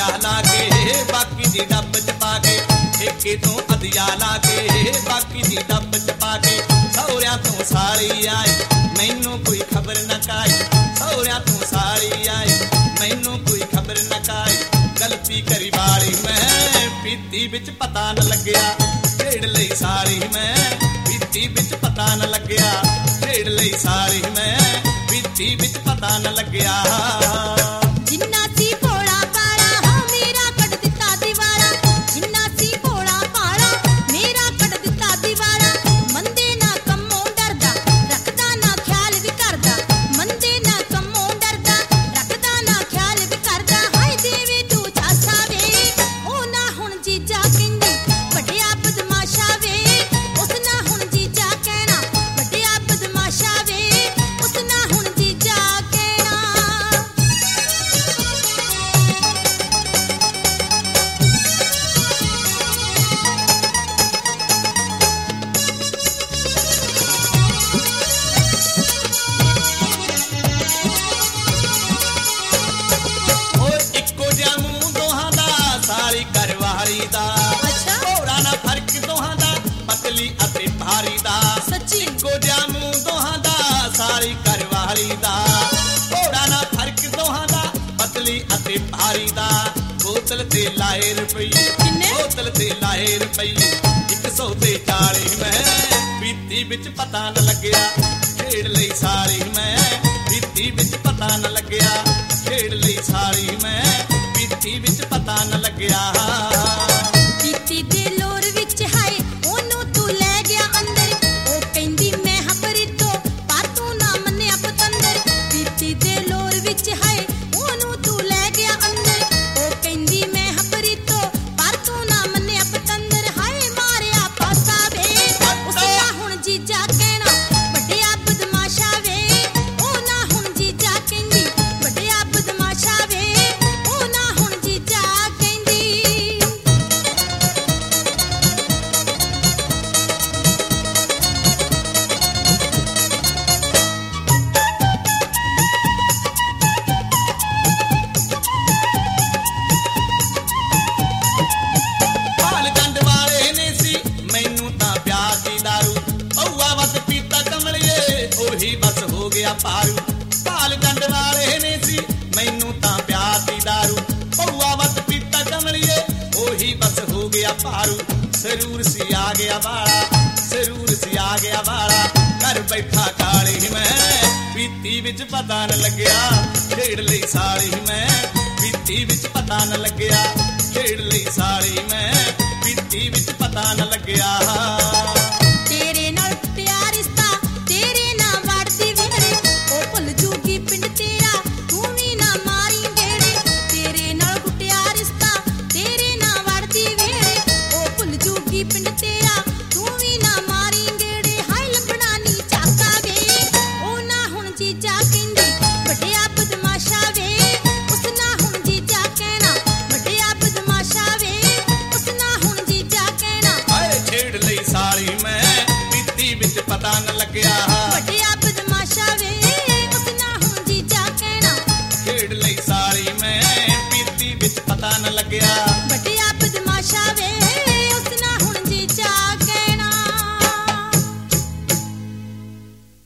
ਅਧਿਆ ਲਾ ਕੇ ਬਾਕੀ ਦੀ ਡੱਬ ਚ ਪਾ ਕੇ, ਠੇਕੇ ਤੋਂ ਅਧਿਆ ਲਾ ਕੇ ਬਾਕੀ ਦੀ ਡੱਬ ਚ ਪਾ ਕੇ, ਸਹੁਰਿਆਂ ਤੋਂ ਸਾਲੀ ਆਈ ਮੈਨੂੰ ਕੋਈ ਖਬਰ ਨਾ ਕਾਈ, ਸਹੁਰਿਆਂ ਤੋਂ ਸਾਲੀ ਆਈ ਮੈਨੂੰ ਕੋਈ ਖਬਰ ਨਾ ਕਾਈ, ਗਲਤੀ ਕਰੀ ਵਾਲੀ ਮੈਂ ਪੀਤੀ ਵਿੱਚ ਪਤਾ ਨਾ ਲੱਗਿਆ, ਛੇੜ ਲਈ ਸਾਲੀ ਮੈਂ ਪੀਤੀ ਵਿੱਚ ਪਤਾ ਨਾ ਲੱਗਿਆ, ਛੇੜ ਲਈ ਸਾਲੀ ਮੈਂ ਪੀਤੀ ਵਿੱਚ ਪਤਾ ਨਾ ਲੱਗਿਆ। ਜਿੰਨਾ ਸੀ ਭੋਲਾ ਭਾਲਾ ਹਾਂ ਮੇਰਾ ਕੱਢ ਦਿੱਤਾ ਦੀਵਾਰਾ, ਜਿੰਨਾ ਸੀ ਭੋਲਾ ਭਾਲਾ ਮੇਰਾ ਕੱਢ ਦਿੱਤਾ ਦੀਵਾਰਾ, ਮੰਦੇ ਨਾ ਕੰਮੋਂ ਡਰਦਾ ਰੱਖਦਾ ਨਾ ਖਿਆਲ ਵੀ ਕਰਦਾ, ਮੰਦੇ ਨਾ ਕੰਮੋਂ ਡਰਦਾ ਰੱਖਦਾ ਨਾ ਖਿਆਲ ਵੀ ਕਰਦਾ, ਹਾਏ ਦੇਵੇ ਤੂੰ ਚਾਸਾ ਵੇ ਉਹ ਨਾ ਹੁਣ ਜੀਜਾ ਕਹਿੰਦੀ ਵੱਡਿਆ ਬਦਮਾਸ਼ਾ ਵੇ, ਉਸ ਨਾ ਹੁਣ ਜੀਜਾ ਕਹਿਣਾ ਵੱਡਿਆ ਬਦਮਾਸ਼ਾ ਵੇ, ਉਸ ਨਾ ਹੁਣ ਜੀਜਾ ਕਹਿਣਾ। ਓਏ ਇੱਕੋ ਜਿਹਾ ਮੂੰਹ ਦੋਹਾਂ ਦਾ ਸਾਲੀ ਘਰਵਾਲੀ ਦਾ, ਅੱਛਾ ਥੋੜਾ ਨਾ ਫਰਕ ਦੋਹਾਂ ਦਾ ਪਤਲੀ ਅਤੇ ਭਾਰੀ ਦਾ, ਸੱਚੀ ਇੱਕੋ ਜਿਹਾ ਮੂੰਹ ਦੋਹਾਂ ਦਾ ਸਾਲੀ ਘਰਵਾਲੀ ਦਾ, ਥੋੜਾ ਨਾ ਫਰਕ ਦੋਹਾਂ ਦਾ ਪਤਲੀ ਅਤੇ ਭਾਰੀ ਦਾ, ਬੋਤਲ ਤੇ ਲਾਏ ਰੁਪਈਏ ਕਿੰਨੇ? ਬੋਤਲ ਤੇ ਲਾਏ ਰੁਪਈਏ 100 ਤੇ 40 ਮੈਂ ਪੀਤੀ ਵਿੱਚ ਪਤਾ ਨਾ ਲੱਗਿਆ, ਛੇੜ ਲਈ ਸਾਲੀ ਮੈਂ ਪੀਤੀ ਵਿੱਚ ਪਤਾ ਨਾ ਲੱਗਿਆ, ਛੇੜ ਲਈ ਸਾਲੀ ਮੈਂ ਪੀਤੀ ਵਿੱਚ ਪਤਾ ਨਾ ਲੱਗਿਆ। ਪੀਤੀ ਦੇ ਲੋਰ ਵਿੱਚ ਹਾਏ ਉਹਨੂੰ ਤੂੰ ਲੈ ਗਿਆ ਅੰਦਰ, ਉਹ ਕਹਿੰਦੀ ਮੈਂ ਹਪਰੀ ਤੋਂ ਪਰ ਤੂੰ ਨਾ ਮੰਨਿਆ ਪਤੰਦਰ, ਪੀਤੀ ਦੇ ਲੋਰ ਵਿੱਚ ਹਾਏ ਉਹਨੂੰ ਤੂੰ ਲੈ ਗਿਆ ਅੰਦਰ, ਉਹ ਕਹਿੰਦੀ ਮੈਂ ਹਪਰੀ ਤੋਂ ਪਰ ਤੂੰ ਨਾ ਮੰਨਿਆ ਪਤੰਦਰ, ਹਾਏ ਮਾਰਿਆ ਪਾਸਾ ਵੇ ਉਸ ਨਾ ਹੁਣ ਜੀਜਾ ਕਹਿਣਾ ਵੱਡਿਆ ਬਦਮਾਸ਼ਾ ਵੇ, ਉਹ ਨਾ ਹੁਣ ਜੀਜਾ ਕਹਿੰਦੀ ਵੱਡਿਆ ਬਦਮਾਸ਼ਾ ਵੇ, ਉਹ ਨਾ ਹੁਣ ਜੀਜਾ ਕਹਿੰਦੀ। ਹਾਲ ਗੰਢ ਵਾਲੇ ਨੇ ਸੀ ਮੈਨੂੰ ਤਾਂ ਪਿਆਰ ਦੀ ਦਾਰੂ, ਪਊਆ ਵੱਧ ਪੀਤਾ ਕਮਲੀਏ ਉਹੀ ਬਸ ਹੋ ਗਿਆ ਪਾਰੂ, ਹਾਲ ਗੰਢ ਵਾਲੇ ਨੇ ਸੀ ਮੈਨੂੰ ਤਾਂ ਪਿਆਰ ਦੀ ਦਾਰੂ, ਪਊਆ ਵੱਧ ਪੀਤਾ ਕਮਲੀਏ ਉਹੀ ਬਸ ਹੋ ਗਿਆ ਪਾਰੂ, ਸਰੂਰ ਸੀ ਆ ਗਿਆ ਵਾਲਾ ਸਰੂਰ ਸੀ ਆ ਗਿਆ ਵਾਲਾ, ਘਰ ਬੈਠਾ ਕਾਲੀ ਮੈਂ ਪੀਤੀ ਵਿੱਚ ਪਤਾ ਨਾ ਲੱਗਿਆ, ਛੇੜ ਲਈ ਸਾਲੀ ਮੈਂ ਪੀਤੀ ਵਿੱਚ ਪਤਾ ਨਾ ਲੱਗਿਆ, ਛੇੜ ਲਈ ਸਾਲੀ ਮੈਂ ਪੀਤੀ ਵਿੱਚ ਪਤਾ ਨਾ ਲੱਗਿਆ। ਤੇਰੇ ਨਾਲ ਟੁੱਟਿਆ ਰਿਸ਼ਤਾ ਤੇਰੇ ਨਾਲ ਵੜਦੀ ਵੇੜੇ, ਉਹ ਭੁੱਲ ਜੂਗੀ ਪਿੰਡ ਤੇਰਾ ਤੂੰ ਵੀ ਨਾ ਮਾਰੀ ਢੇੜੇ, ਤੇਰੇ ਨਾਲ ਟੁੱਟਿਆ ਰਿਸ਼ਤਾ ਤੇਰੇ ਨਾਲ ਵੜਦੀ ਵੇੜੇ, ਉਹ ਭੁੱਲ ਜੂਗੀ ਪਿੰਡ ਤੇਰਾ ਤੂੰ ਵੀ ਨਾ ਮਾਰੀ ਢੇੜੇ, ਹਾਏ ਲੰਬਣਾ ਨੀ ਚਾਕਾ ਵੇ ਉਹ ਨਾ ਹੁਣ ਜੀਜਾ ਕਹਿੰਦੀ ਵੱਡਿਆ ਬਦਮਾਸ਼ਾ ਵੇ, ਉਸ ਨਾ ਹੁਣ ਜੀਜਾ ਕਹਿਣਾ ਵੱਡਿਆ ਬਦਮਾਸ਼ਾ ਵੇ, ਉਸ ਨਾ ਹੁਣ ਜੀਜਾ ਕਹਿਣਾ ਹਾਏ ਛੇੜ ਲਈ ਸਾਲੀ ਮੈਂ ਪੀਤੀ ਵਿੱਚ ਪਤਾ ਨਾ ਲੱਗਿਆ, ਵੱਡਿਆ ਬਦਮਾਸ਼ਾ ਵੇ ਉਸ ਨਾ ਹੁਣ ਜੀਜਾ ਕਹਿਣਾ ਛੇੜ ਲਈ ਸਾਲੀ ਮੈਂ ਪੀਤੀ ਵਿੱਚ ਪਤਾ ਨਾ ਲੱਗਿਆ। ਵੱਡਿਆ